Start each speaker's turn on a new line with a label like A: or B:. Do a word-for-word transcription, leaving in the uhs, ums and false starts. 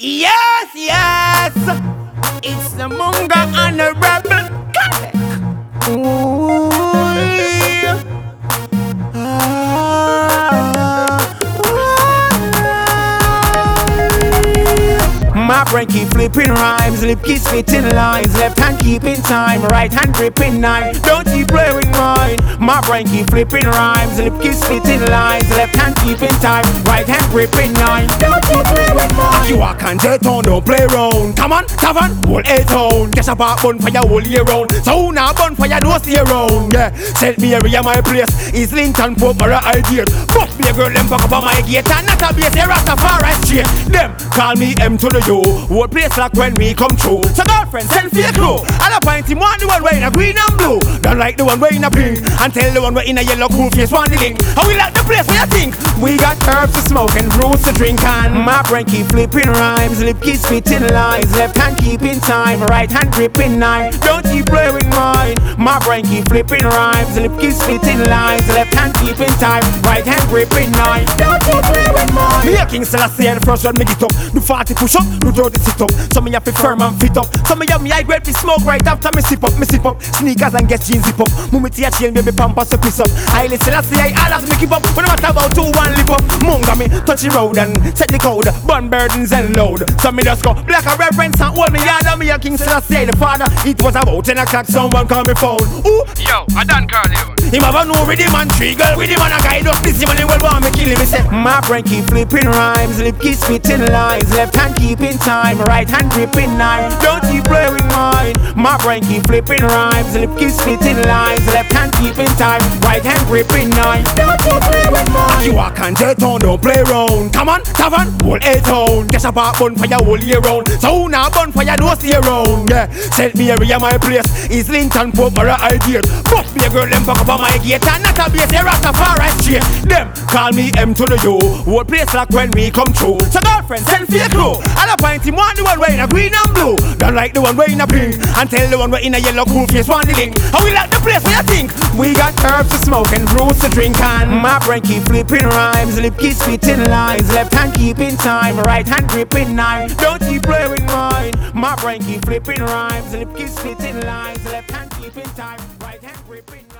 A: Yes, yes, it's the Munga and the Rebel. Ooh, ah, ah. My brain keep flipping rhymes, lip keep spitting lines, left hand keeping time, right hand gripping knife. Don't you play with mine. My brain keep flipping rhymes, lip keep spitting lines, left hand keeping time, right hand gripping knife. Don't you play with mine. You are can't on, don't play round. Come on, tavern, whole eight town. Guess about bonfire whole year round. So now bonfire no stay around. Yeah, Saint Mary my place is Lincoln Pope or ideal. Fuck me a girl them back up on my gate and not a base. They Rastafari straight. Them call me M to the U. Whole place like when we come through. So girlfriend send fake crew. And I point him one the one way in a green and blue. Don't like the one way in a pink. And tell the one way in a yellow cool face one the link. How we like the place where you think. We got herbs to smoke and roots to drink. And my brain keep flipping rhymes, lip keep spitting lines, left hand keeping time, right hand gripping knife. Don't you play with mine. My brain keep flipping rhymes, lip keep spitting lines, left hand keeping time, right hand gripping knife. Don't you play with mine. Me a King Selassie and first one me get up. Do forty push up, do thirty sit up. Some me have to firm and fit up. Some me have me high grade fi smoke right after me sip up, me sip up. Sneakers and get jeans zip up. Mummy tea a chain baby pampas to piss up. I listen Selassie I alas me keep up. When I matter about two one lip up. Munga me touch the road and set the code. Burn burdens and load. So me just go black a reverence and hold me yard and me a King Selassie the father. It was about ten o'clock someone call me phone. Ooh,
B: yo, I done call you.
A: Him have a no with him and three girl with him and a guide up this him and they will want me kill him. He say my brain keep flipping rhymes, lip keep spitting lines, left hand keeping time, right hand gripping knife. Don't you play with mine. My brain keep flipping rhymes, lip keep spitting lines, left hand keeping time, right hand gripping knife. Don't you play with mine. You are can't on, don't play round. Come on, tavern, whole eight town. Guess about bonfire whole year round. So now bonfire no stay around. Yeah, Saint Mary my place is Lincoln Pope or ideal. Fuck me a girl them back up on my gate and not a base. They Rastafari straight. Them call me M to the U. Whole place like when we come through. So girlfriend send fake crew. And I point him one the one way in a green and blue. Don't like the one way in a pink. And tell the one way in a yellow cool face one the link. How we like the place where you think. We got herbs to smoke and brews to drink. And my brain keep flipping rhymes, lip keep spitting lines, left hand keeping time, right hand gripping knife. Don't you play with mine. My brain keep flipping rhymes, lip keep spitting lines, left hand keeping time, right hand gripping